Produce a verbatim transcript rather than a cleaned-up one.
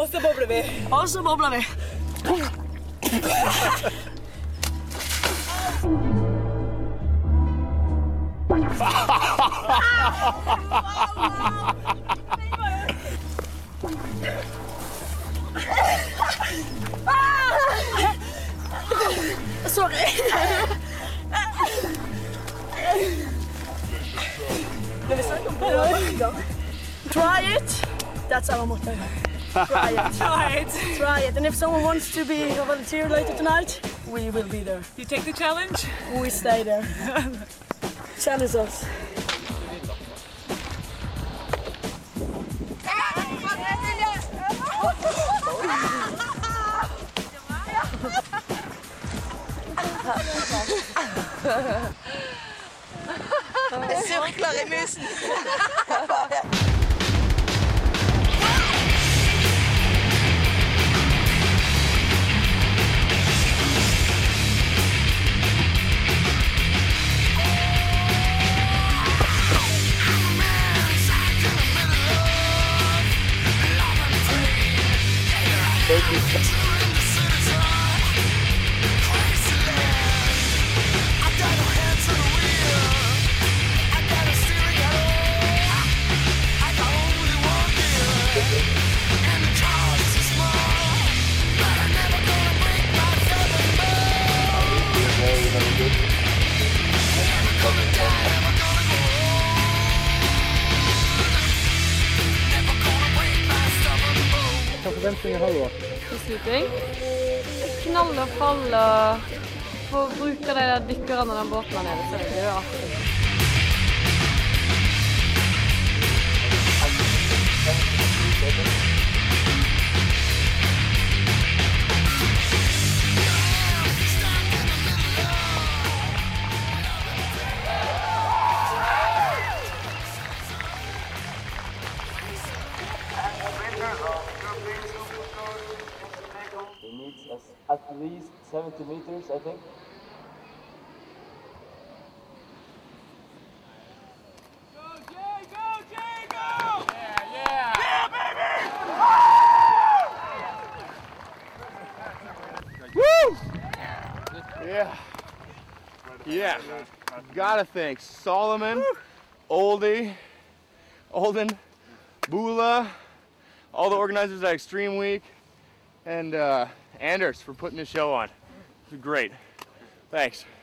Og så bobler vi. Og så bobler vi. Sorry. Try it. That's our motto. Try it. Try it. Try it. And if someone wants to be a volunteer later tonight, we will be there. You take the challenge? We stay there. Challenge us. Det sirkler i musen. Hva forventninger har du da? Beslutning. Knalle og falle. Få bruke de der dykkerne den båten der nede, så det blir jo artig. It needs us at least seventy meters, I think. Go, Jay! Go, Jay! Go! Yeah, yeah! Yeah, baby! Woo! Yeah. Yeah. Gotta thank Solomon, Oldie, Olden, Bula, all the organizers at Extreme Week, and uh, Anders for putting this show on. It was great. Thanks.